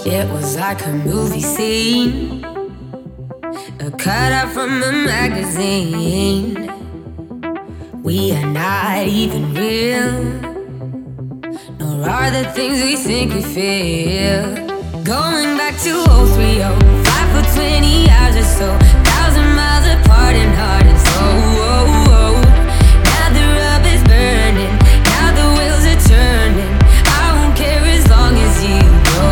It was like a movie scene, a cutout from a magazine. We are not even real, nor are the things we think we feel. Going back to 030, 5 for 20 hours or so, 1,000 miles apart and heart and soul. Now the rub is burning, now the wheels are turning. I won't care as long as you go.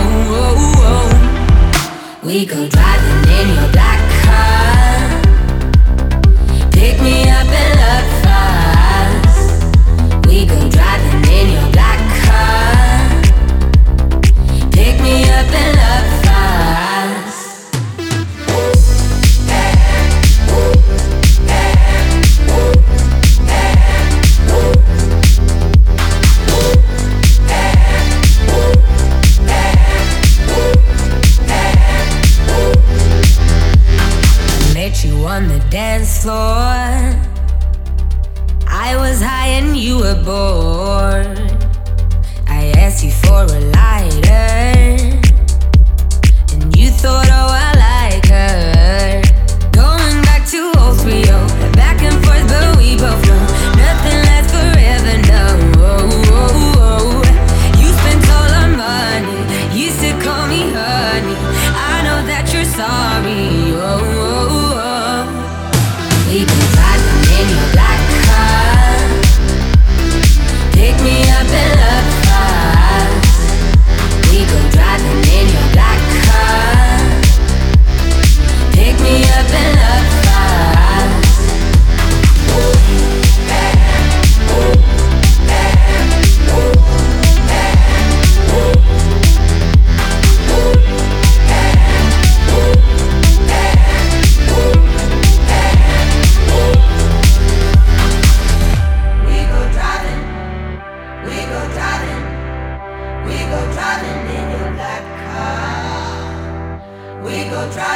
We go driving in your black car, pick me up and up fast. We go driving in your black car, pick me up and up fast. Met you on the dance floor, I was high and you were bored. I asked you for a lighter, and you thought, oh, I like her. Going back to 030, back and forth, but we both know nothing lasts forever, no. You spent all our money, used to call me honey. I know that you're sorry. We go driving in your black car, pick me up and up fast. We go driving in your black car, pick me up and up fast.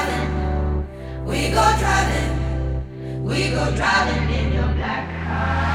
We go driving in your black car.